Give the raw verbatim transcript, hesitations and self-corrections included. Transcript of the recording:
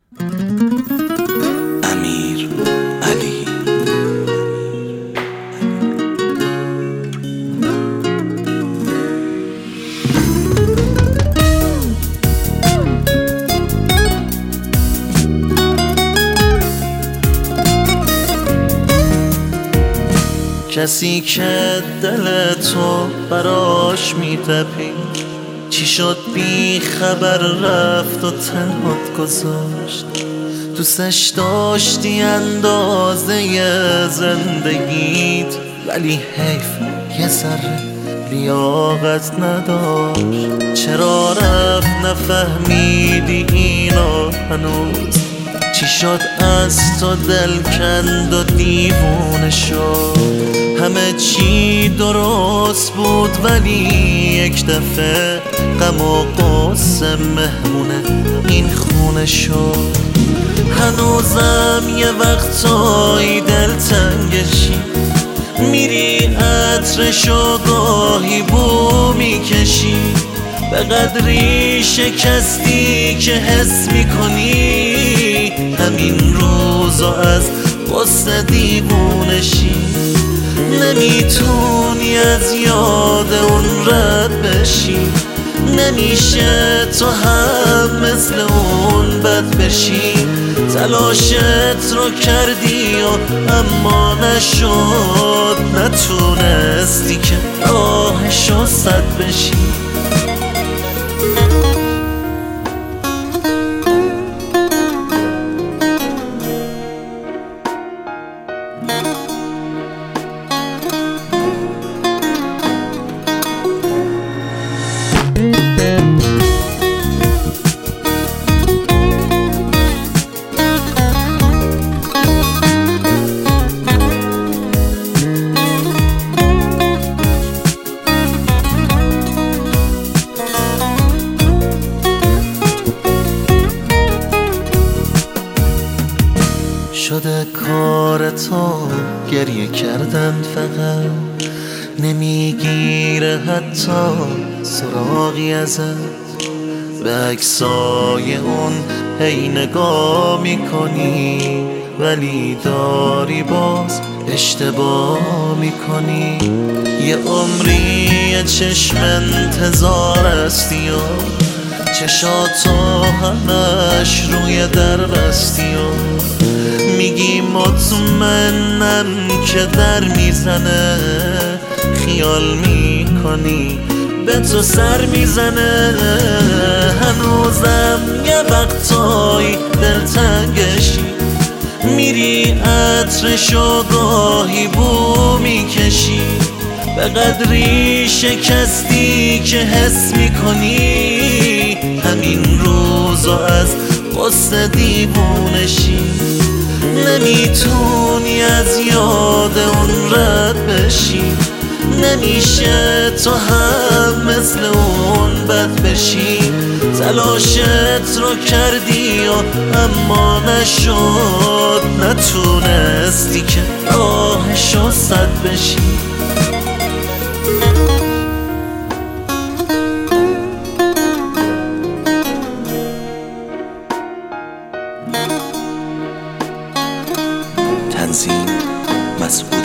امیر علی. کسی که دل تو براش میتپی، چی شد بی خبر رفت و تنهات گذاشت؟ دوستش داشتی اندازه زندگیت، ولی حیف یه ذره لیاقت نداشت. چرا رفت نفهمیدی اینو هنوز؟ چی شد از تو دل کند و دیوونه شد؟ همه چی درست بود ولی یک دفعه غم و غصه مهمونه این خونه شد. هنوزم یه وقتایی دلتنگشی، میری عطرشو گاهی بو میکشی، به قدری شکستی که حس میکنی همین روزو از غصه دیوونشی. نمیتونی از یاد اون رد بشی، نمیشه تو هم مثل اون بد بشی. تلاشت رو کردی و اما نشد، نتونستی که راهشو سد بشی. شده کار تو گریه کردن، فقط نمیگیره حتی سراغی ازت. به عکسای اون هی نگاه میکنی ولی داری باز اشتباه میکنی. یه عمری یه چشم انتظار هستی و چشاتو همش روی در بستی و میگی مطمئنم که در میزنه، خیال میکنی به تو سر میزنه. هنوزم یه وقتایی دلتنگشی، میری عطرشو گاهی بو میکشی، به قدری شکستی که حس میکنی همین روزو از غصه دیوونشی. نمیتونی از یاد اون رد بشی، نمیشه تو هم مثل اون بد بشی. تلاشت رو کردی و اما نشد، نتونستی که راهشو سد بشی. تنظیم مسئول